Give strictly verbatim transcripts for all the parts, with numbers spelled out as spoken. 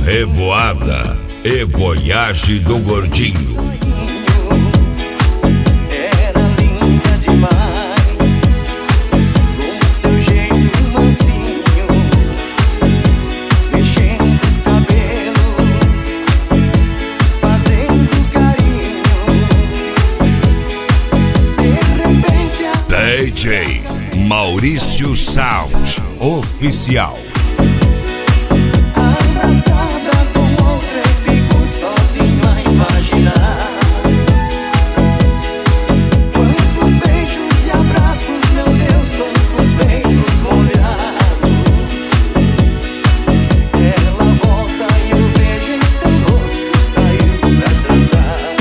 Revoada e Voyage do Gordinho. Era linda demais, com seu jeito mansinho, mexendo os cabelos, fazendo carinho. De repente a D J Maurício Sound Oficial. abraçada com outra eu fico sozinho a imaginar quantos beijos e abraços, meu Deus, quantos beijos molhados. Ela volta e eu vejo em seu rosto, saiu pra transar,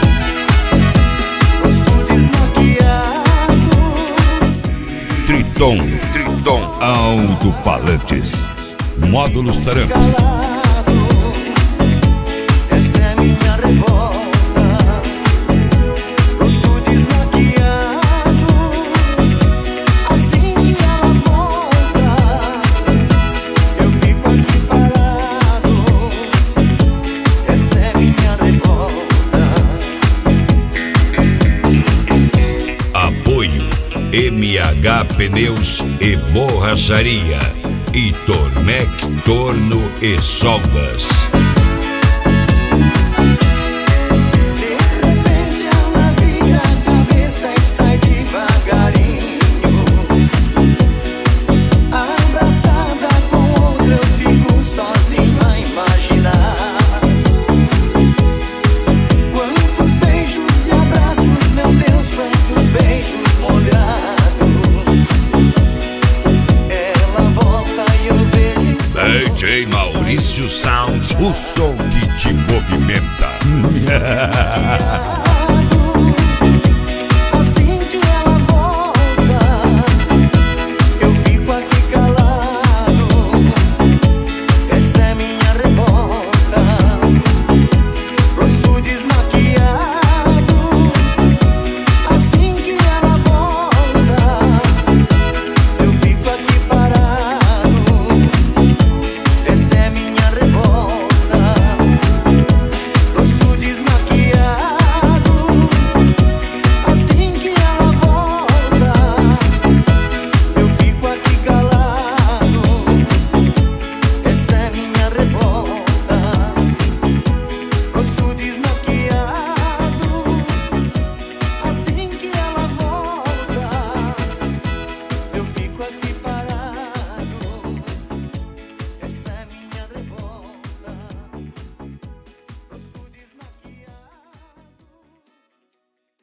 rosto desmaquiado. Triton, Triton Alto-Falantes, módulos Taramps. Essa é minha revolta, rosto desmaquiado. Assim que ela volta, eu fico aqui parado. Essa é minha revolta. Apoio M H Pneus e Borracharia e Tormec Torno e Soldas. De repente ela vira a cabeça e sai devagarinho, abraçada com outra eu fico sozinho a imaginar quantos beijos e abraços, meu Deus, quantos beijos molhados. Ela volta e eu vejo em D J Maurício Sound, o som que te movimenta.